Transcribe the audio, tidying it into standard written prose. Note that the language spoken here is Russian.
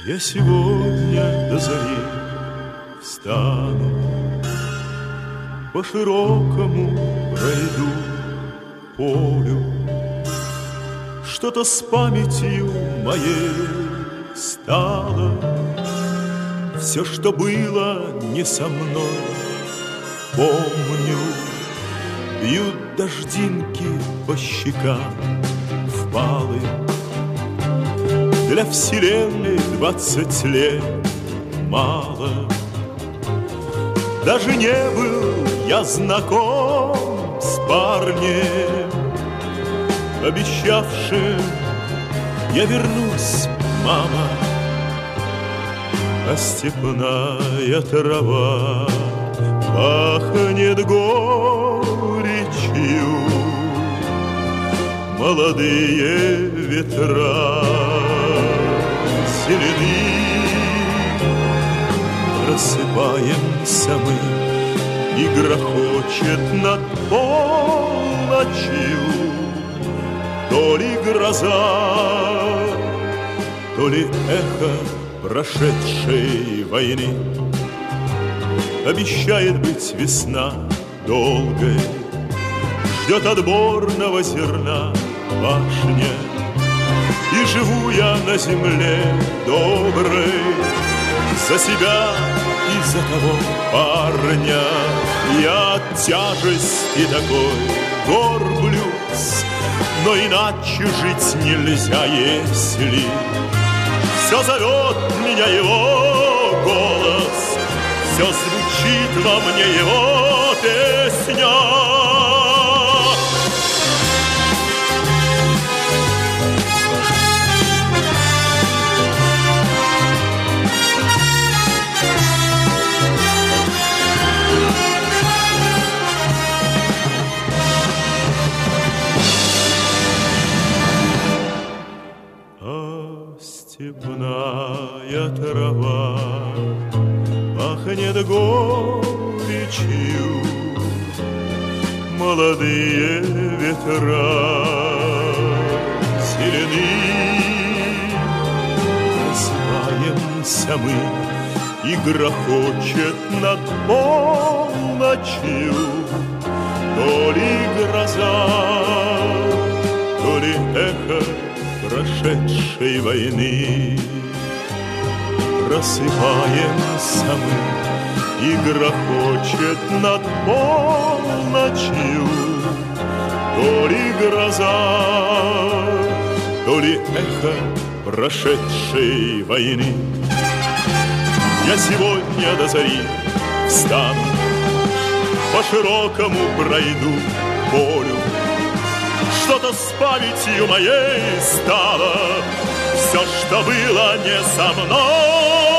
Я сегодня до зари встану, по широкому пройду полю. Что-то с памятью моей стало, все, что было не со мной, помню. Бьют дождинки по щекам впалым. Для вселенной 20 лет мало. Даже не был я знаком с парнем, обещавшим: я вернусь, мама. А степная трава пахнет горечью, молодые ветра зелены. Просыпаемся мы, и грохочет над полночью то ли гроза, то ли эхо прошедшей войны. Обещает быть весна долгой, ждет отборного зерна башня. И живу я на земле доброй за себя и за того парня. Я от тяжести такой горблюсь, но иначе жить нельзя, если все зовет меня его голос, все звучит во мне его песня. Степная трава пахнет горечью, молодые ветра зелены. Просыпаемся мы, и грохочет над полночью то ли гроза, то ли эхо прошедшей войны. Просыпаемся мы, и грохочет над полночью то ли гроза, то ли эхо прошедшей войны. Я сегодня до зари встану, по широкому пройду полю. Что-то с памятью моей стало, все, что было не со мной,